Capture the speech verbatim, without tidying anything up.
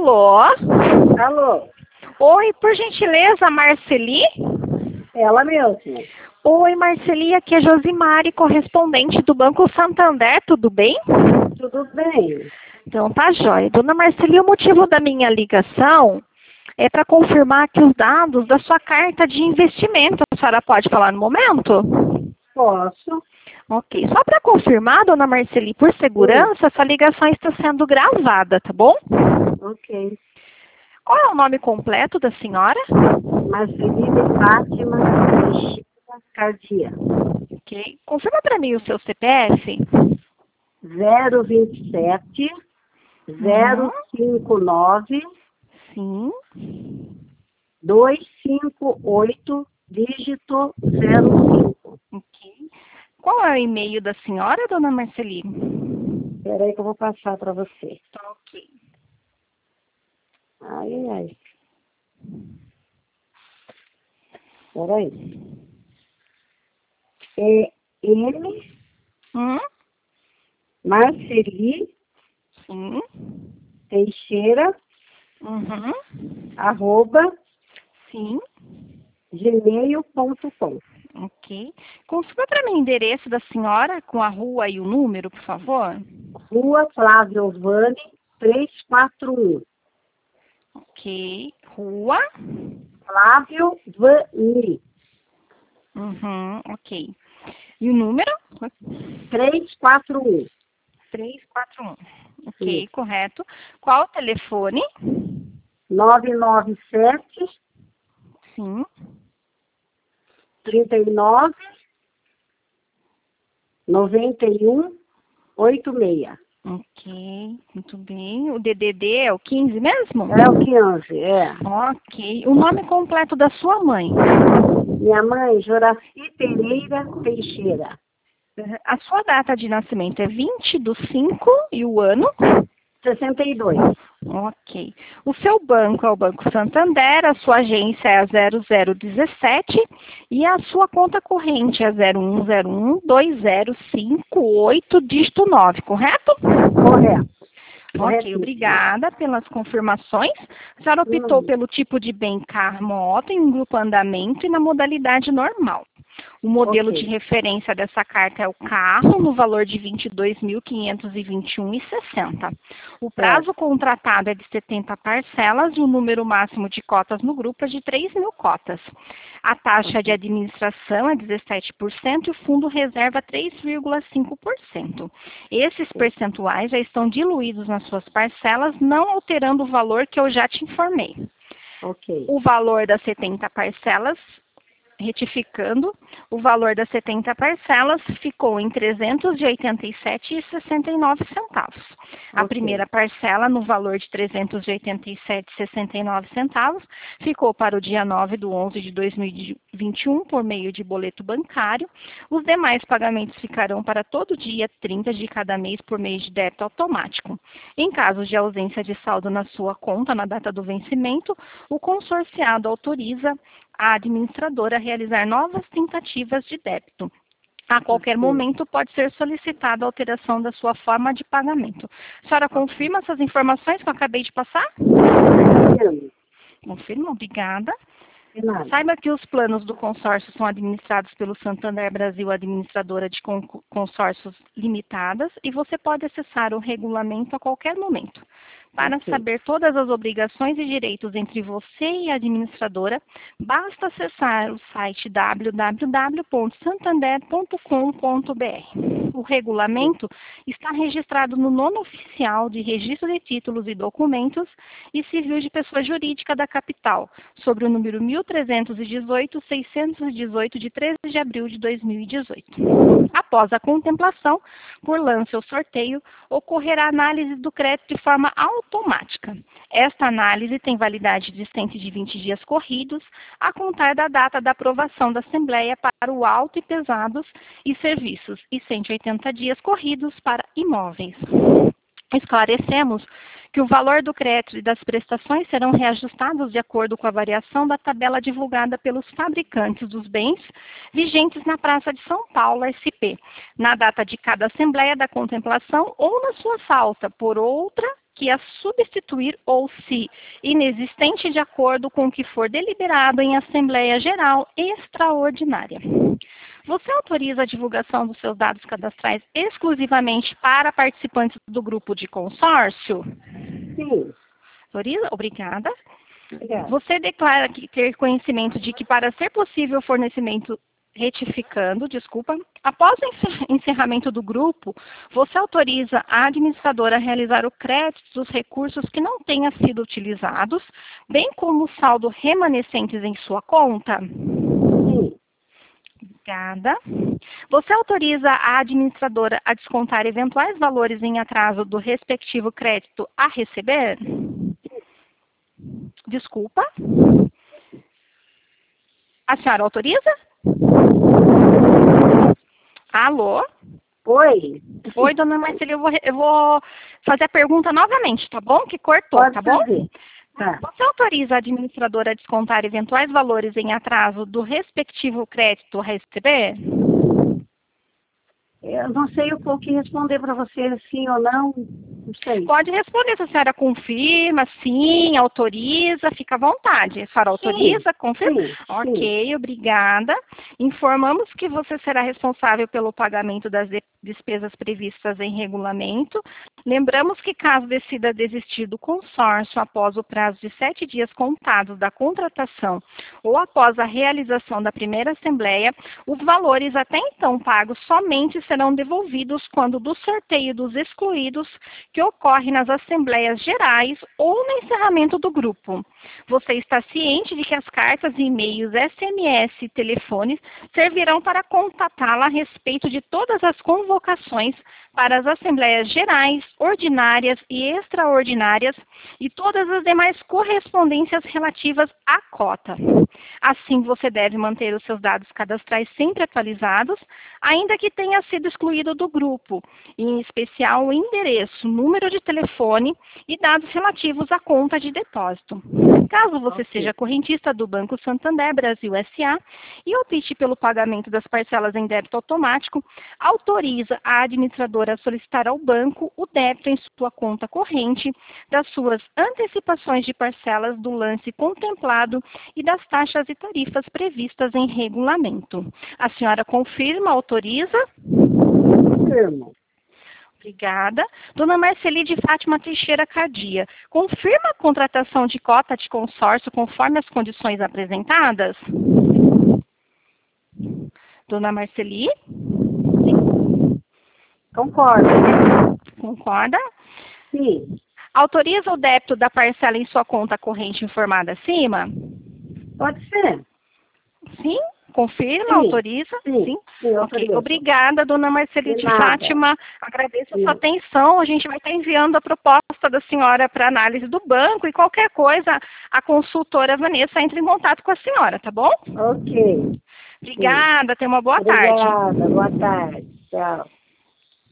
Alô? Alô? Oi, por gentileza, Marceli? Ela mesmo. Oi, Marceli, aqui é Josimari, correspondente do Banco Santander, tudo bem? Tudo bem. Então tá jóia. Dona Marceli, o motivo da minha ligação é para confirmar aqui os dados da sua carta de investimento. A senhora pode falar no momento? Posso. Ok. Só para confirmar, dona Marceli, por segurança, Sim. essa ligação está sendo gravada, tá bom? Ok. Qual é o nome completo da senhora? Marcelina Fátima Teixeira Cardia. Ok. Confirma para mim o seu C P F. zero vinte e sete, zero cinco nove, Sim. dois cinco oito, dígito zero cinco. Ok. Qual é o e-mail da senhora, dona Marceli? Espera aí que eu vou passar para você. Tá ok. Ai, ai. Espera aí. É M, Hum? Marceli Sim. Teixeira, Uhum. arroba, Sim. gmail ponto com. Ok. Confirma para mim o endereço da senhora com a rua e o número, por favor. Rua Flávio Vane, trezentos e quarenta e um. Ok. Rua. Flávio Vane, Uhum. Ok. E o número? trezentos e quarenta e um. três quatro um. Ok, Isso. correto. Qual o telefone? nove nove sete, Sim. trinta e nove, noventa e um, oitenta e seis. Ok, muito bem. O D D D é o quinze mesmo? É o quinze, é. Ok. O nome completo da sua mãe? Minha mãe, Joraci Pereira Teixeira, A sua data de nascimento é vinte do cinco e o ano? sessenta e dois. Ok. O seu banco é o Banco Santander, a sua agência é a zero zero dezessete e a sua conta corrente é zero um zero um dois zero cinco oito, dígito nove, correto? Correto. Ok, Corretíssimo. obrigada pelas confirmações. A senhora optou Hum, pelo tipo de bem carro moto em um grupo andamento e na modalidade normal. O modelo de ok. referência dessa carta é o carro, no valor de vinte e dois mil quinhentos e vinte e um reais e sessenta centavos. O prazo Certo. contratado é de setenta parcelas e o número máximo de cotas no grupo é de três mil cotas. A taxa de Ok. administração é dezessete por cento e o fundo reserva três vírgula cinco por cento. Esses percentuais já estão diluídos nas suas parcelas, não alterando o valor que eu já te informei. Ok. O valor das setenta parcelas, retificando, o valor das setenta parcelas ficou em trezentos e oitenta e sete reais e sessenta e nove centavos. A Ok. primeira parcela, no valor de trezentos e oitenta e sete reais e sessenta e nove centavos, ficou para o dia nove de onze de dois mil e vinte e um por meio de boleto bancário. Os demais pagamentos ficarão para todo dia trinta de cada mês por meio de débito automático. Em caso de ausência de saldo na sua conta na data do vencimento, o consorciado autoriza a administradora a realizar novas tentativas de débito. A qualquer Ok. momento pode ser solicitada a alteração da sua forma de pagamento. A senhora Ok. confirma essas informações que eu acabei de passar? Confirmo. Confirma, obrigada. De nada. Saiba que os planos do consórcio são administrados pelo Santander Brasil Administradora de Con- Consórcios Limitadas e você pode acessar o regulamento a qualquer momento. Para Ok. saber todas as obrigações e direitos entre você e a administradora, basta acessar o site w w w ponto santander ponto com ponto b r. O regulamento está registrado no nono oficial de registro de títulos e documentos e civil de pessoa jurídica da capital, sobre o número mil trezentos e dezoito, seiscentos e dezoito, de treze de abril de dois mil e dezoito. Após a contemplação, por lance ou sorteio, ocorrerá a análise do crédito de forma automática. Esta análise tem validade existente de vinte dias corridos, a contar da data da aprovação da Assembleia para o auto e pesados e serviços, e cento e oitenta dias corridos para imóveis. Esclarecemos que o valor do crédito e das prestações serão reajustados de acordo com a variação da tabela divulgada pelos fabricantes dos bens vigentes na Praça de São Paulo, S P, na data de cada assembleia da contemplação ou na sua falta por outra que a substituir ou se inexistente de acordo com o que for deliberado em Assembleia Geral Extraordinária. Você autoriza a divulgação dos seus dados cadastrais exclusivamente para participantes do grupo de consórcio? Sim. Autoriza? Obrigada. Obrigada. Você declara que ter conhecimento de que para ser possível o fornecimento, retificando, desculpa, após o encerramento do grupo, você autoriza a administradora a realizar o crédito dos recursos que não tenham sido utilizados, bem como o saldo remanescentes em sua conta? Sim. Obrigada. Você autoriza a administradora a descontar eventuais valores em atraso do respectivo crédito a receber? Desculpa. A senhora autoriza? Alô? Oi. Oi, dona Marceli, eu vou, eu vou fazer a pergunta novamente, tá bom? Que cortou, Pode tá bom? fazer. Tá. Você autoriza a administradora a descontar eventuais valores em atraso do respectivo crédito a receber? Eu não sei o que responder para você, sim ou não. Não sei. Pode responder se a senhora confirma, sim, autoriza, fica à vontade. A senhora autoriza, Sim, confirma? sim, Ok, sim. obrigada. Informamos que você será responsável pelo pagamento das de- despesas previstas em regulamento. Lembramos que caso decida desistir do consórcio após o prazo de sete dias contados da contratação ou após a realização da primeira assembleia, os valores até então pagos somente serão devolvidos quando do sorteio dos excluídos que ocorre nas assembleias gerais ou no encerramento do grupo. Você está ciente de que as cartas, e-mails, S M S e telefones servirão para contatá-la a respeito de todas as convocações para as assembleias gerais, ordinárias e extraordinárias e todas as demais correspondências relativas à cota. Assim, você deve manter os seus dados cadastrais sempre atualizados, ainda que tenha sido excluído do grupo, em especial o endereço, número de telefone e dados relativos à conta de depósito. Caso você Ok. seja correntista do Banco Santander Brasil S A e opte pelo pagamento das parcelas em débito automático, autoriza a administradora a solicitar ao banco o débito em sua conta corrente das suas antecipações de parcelas do lance contemplado e das taxas e tarifas previstas em regulamento. A senhora confirma, autoriza? Confirmo. Obrigada. Dona Marceli de Fátima Teixeira Cardia, confirma a contratação de cota de consórcio conforme as condições apresentadas? Dona Marceli? Concordo. Concorda? Sim. Autoriza o débito da parcela em sua conta corrente informada acima? Pode ser. Sim? Confirma? Sim. Autoriza? Sim. Sim? Sim, Ok. autorizo. Obrigada, dona Marceli De de nada. Fátima. Agradeço a Sim. sua atenção. A gente vai estar enviando a proposta da senhora para análise do banco e qualquer coisa, a consultora Vanessa entra em contato com a senhora, tá bom? Ok. Obrigada. Tenha uma boa tarde. Obrigada. Boa tarde. Tchau.